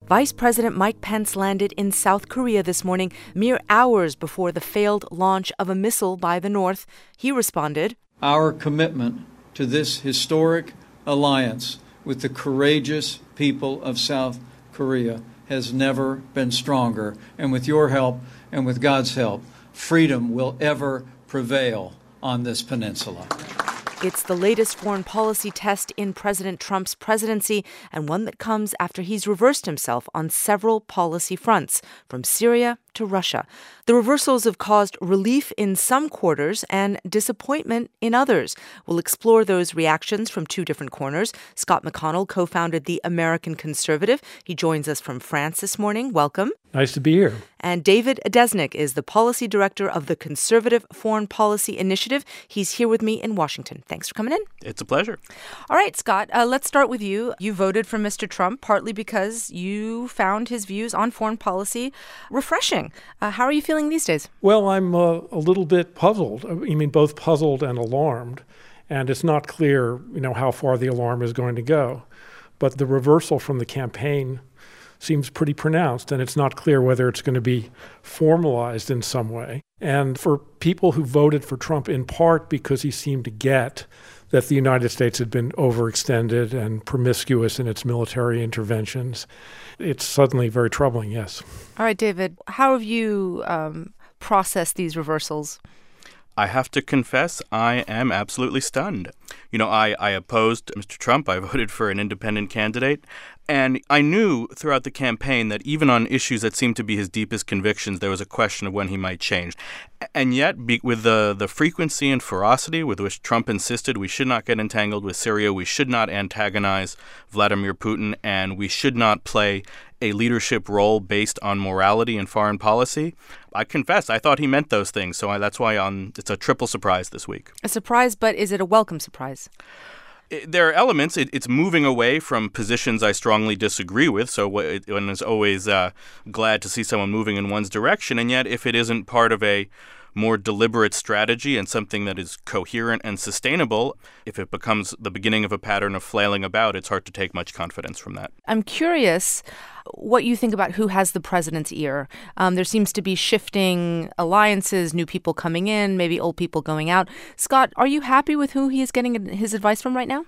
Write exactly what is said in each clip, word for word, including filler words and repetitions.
Vice President Mike Pence landed in South Korea this morning, mere hours before the failed launch of a missile by the North. He responded, "Our commitment to this historic alliance with the courageous people of South Korea has never been stronger. And with your help and with God's help, freedom will ever prevail on this peninsula." It's the latest foreign policy test in President Trump's presidency, and one that comes after he's reversed himself on several policy fronts, from Syria to Russia. The reversals have caused relief in some quarters and disappointment in others. We'll explore those reactions from two different corners. Scott McConnell co-founded the American Conservative. He joins us from France this morning. Welcome. Nice to be here. And David Adesnik is the policy director of the Conservative Foreign Policy Initiative. He's here with me in Washington. Thanks for coming in. It's a pleasure. All right, Scott, uh, let's start with you. You voted for Mister Trump partly because you found his views on foreign policy refreshing. Uh, how are you feeling these days? Well, I'm uh, a little bit puzzled. I mean, both puzzled and alarmed. And it's not clear, you know, how far the alarm is going to go. But the reversal from the campaign seems pretty pronounced, and it's not clear whether it's going to be formalized in some way. And for people who voted for Trump in part because he seemed to get that the United States had been overextended and promiscuous in its military interventions, it's suddenly very troubling, yes. All right, David, how have you um, processed these reversals? I have to confess, I am absolutely stunned. You know, I, I opposed Mister Trump. I voted for an independent candidate. And I knew throughout the campaign that even on issues that seemed to be his deepest convictions, there was a question of when he might change. And yet, be, with the, the frequency and ferocity with which Trump insisted we should not get entangled with Syria, we should not antagonize Vladimir Putin, and we should not play a leadership role based on morality and foreign policy, I confess, I thought he meant those things. So I, that's why um, it's a triple surprise this week. A surprise, but is it a welcome surprise? There are elements. It, it's moving away from positions I strongly disagree with. So it, one is always uh, glad to see someone moving in one's direction. And yet, if it isn't part of a more deliberate strategy and something that is coherent and sustainable, if it becomes the beginning of a pattern of flailing about, it's hard to take much confidence from that. I'm curious what you think about who has the president's ear. Um, there seems to be shifting alliances, new people coming in, maybe old people going out. Scott, are you happy with who he is getting his advice from right now?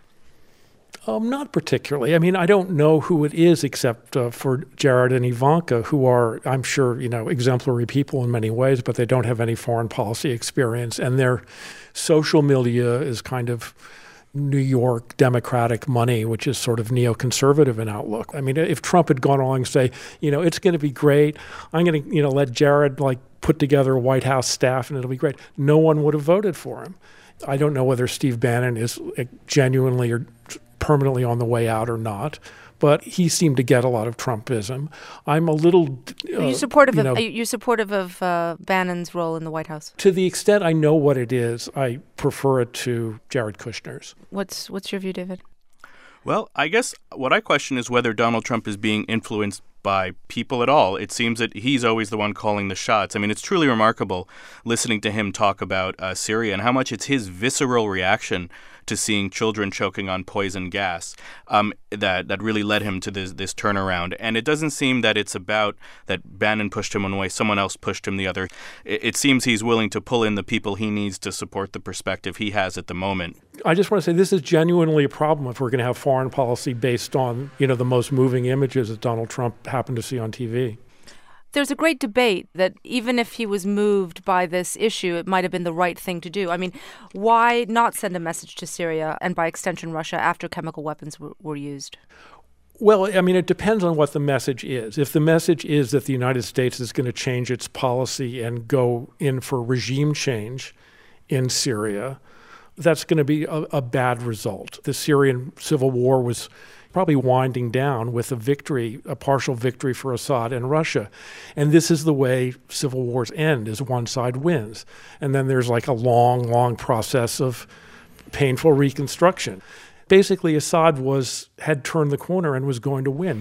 Um, not particularly. I mean, I don't know who it is except uh, for Jared and Ivanka, who are, I'm sure, you know, exemplary people in many ways, but they don't have any foreign policy experience. And their social milieu is kind of New York Democratic money, which is sort of neoconservative in outlook. I mean, if Trump had gone along and say, you know, it's going to be great, I'm going to, you know, let Jared like put together a White House staff and it'll be great, no one would have voted for him. I don't know whether Steve Bannon is genuinely or permanently on the way out or not, but he seemed to get a lot of Trumpism. I'm a little... Uh, are you supportive you know, of, are you supportive of uh, Bannon's role in the White House? To the extent I know what it is, I prefer it to Jared Kushner's. What's what's your view, David? Well, I guess what I question is whether Donald Trump is being influenced by people at all. It seems that he's always the one calling the shots. I mean, it's truly remarkable listening to him talk about uh, Syria and how much it's his visceral reaction to seeing children choking on poison gas um, that that really led him to this this turnaround. And it doesn't seem that it's about that Bannon pushed him one way, someone else pushed him the other. It, it seems he's willing to pull in the people he needs to support the perspective he has at the moment. I just want to say this is genuinely a problem if we're going to have foreign policy based on, you know, the most moving images that Donald Trump happened to see on T V. There's a great debate that even if he was moved by this issue, it might have been the right thing to do. I mean, why not send a message to Syria and by extension Russia after chemical weapons w- were used? Well, I mean, it depends on what the message is. If the message is that the United States is going to change its policy and go in for regime change in Syria, that's going to be a, a bad result. The Syrian civil war was probably winding down with a victory, a partial victory for Assad and Russia. And this is the way civil wars end, is one side wins. And then there's like a long, long process of painful reconstruction. Basically, Assad was had turned the corner and was going to win.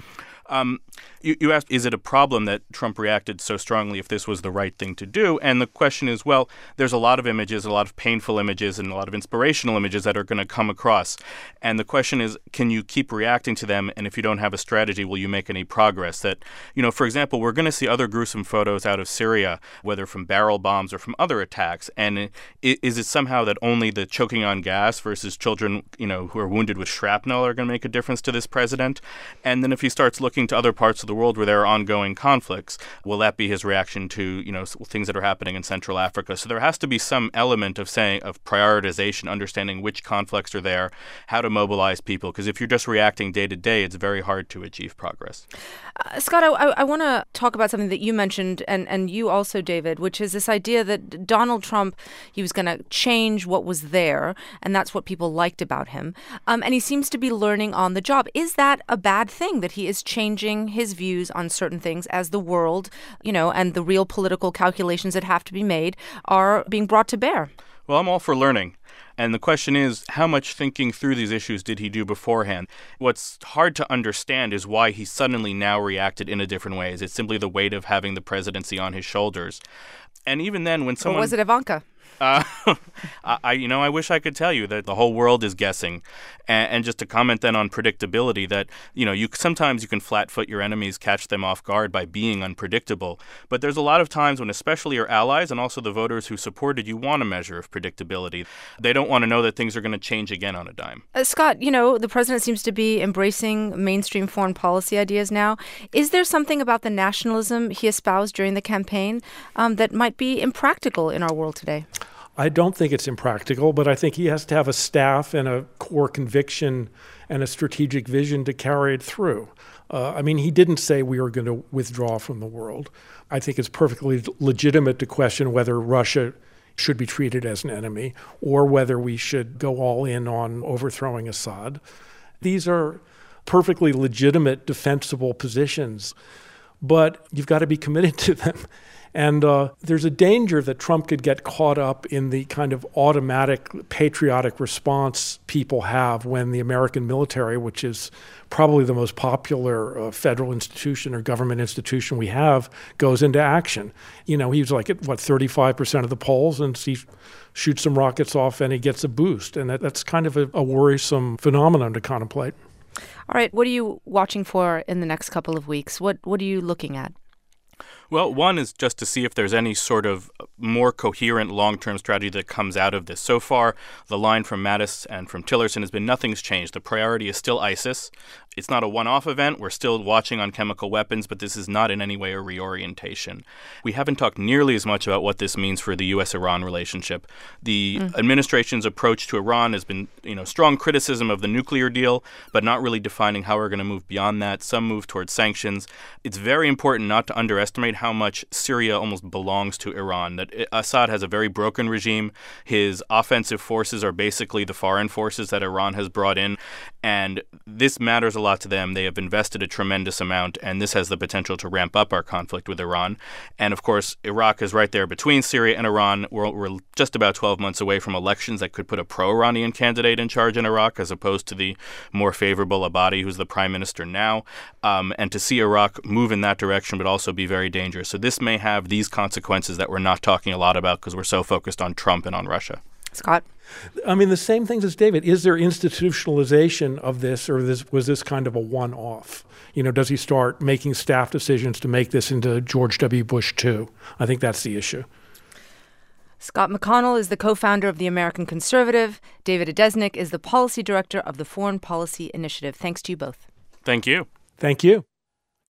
Um, you, you asked, is it a problem that Trump reacted so strongly if this was the right thing to do? And the question is, well, there's a lot of images, a lot of painful images, and a lot of inspirational images that are going to come across. And the question is, can you keep reacting to them? And if you don't have a strategy, will you make any progress? That, you know, for example, we're going to see other gruesome photos out of Syria, whether from barrel bombs or from other attacks. And is it somehow that only the choking on gas versus children, you know, who are wounded with shrapnel are going to make a difference to this president? And then if he starts looking to other parts of the world where there are ongoing conflicts, will that be his reaction to, you know, things that are happening in Central Africa? So there has to be some element of saying of prioritization, understanding which conflicts are there, how to mobilize people. Because if you're just reacting day to day, it's very hard to achieve progress. Uh, Scott, I, I want to talk about something that you mentioned, and, and you also, David, which is this idea that Donald Trump, he was going to change what was there, and that's what people liked about him. Um, and he seems to be learning on the job. Is that a bad thing, that he is changing his views on certain things as the world, you know, and the real political calculations that have to be made are being brought to bear? Well, I'm all for learning. And the question is, how much thinking through these issues did he do beforehand? What's hard to understand is why he suddenly now reacted in a different way. Is it simply the weight of having the presidency on his shoulders? And even then, when someone... Or was it Ivanka? Uh, I, you know, I wish I could tell you that the whole world is guessing. And, and just to comment then on predictability, that, you know, you sometimes you can flat-foot your enemies, catch them off guard by being unpredictable. But there's a lot of times when especially your allies and also the voters who supported you want a measure of predictability. They don't want to know that things are going to change again on a dime. Uh, Scott, you know, the president seems to be embracing mainstream foreign policy ideas now. Is there something about the nationalism he espoused during the campaign um, that might be impractical in our world today? I don't think it's impractical, but I think he has to have a staff and a core conviction and a strategic vision to carry it through. Uh, I mean, he didn't say we were going to withdraw from the world. I think it's perfectly legitimate to question whether Russia should be treated as an enemy or whether we should go all in on overthrowing Assad. These are perfectly legitimate, defensible positions, but you've got to be committed to them. And uh, there's a danger that Trump could get caught up in the kind of automatic patriotic response people have when the American military, which is probably the most popular uh, federal institution or government institution we have, goes into action. You know, he was like at, what, thirty-five percent of the polls, and he shoots some rockets off and he gets a boost. And that, that's kind of a, a worrisome phenomenon to contemplate. All right. What are you watching for in the next couple of weeks? What What are you looking at? Well, one is just to see if there's any sort of more coherent long-term strategy that comes out of this. So far, the line from Mattis and from Tillerson has been nothing's changed. The priority is still ISIS. It's not a one-off event. We're still watching on chemical weapons, but this is not in any way a reorientation. We haven't talked nearly as much about what this means for the U S Iran relationship. The mm. administration's approach to Iran has been, you know, strong criticism of the nuclear deal, but not really defining how we're going to move beyond that. Some move towards sanctions. It's very important not to underestimate how much Syria almost belongs to Iran, that Assad has a very broken regime. His offensive forces are basically the foreign forces that Iran has brought in, and this matters a lot to them. They have invested a tremendous amount, and this has the potential to ramp up our conflict with Iran. And of course, Iraq is right there between Syria and Iran. We're, we're just about twelve months away from elections that could put a pro-Iranian candidate in charge in Iraq as opposed to the more favorable Abadi, who's the prime minister now. Um, and to see Iraq move in that direction would also be very dangerous. So this may have these consequences that we're not talking a lot about because we're so focused on Trump and on Russia. Scott? I mean, the same things as David. Is there institutionalization of this, or this, was this kind of a one-off? You know, does he start making staff decisions to make this into George W. Bush two? I think that's the issue. Scott McConnell is the co-founder of the American Conservative. David Adesnik is the policy director of the Foreign Policy Initiative. Thanks to you both. Thank you. Thank you.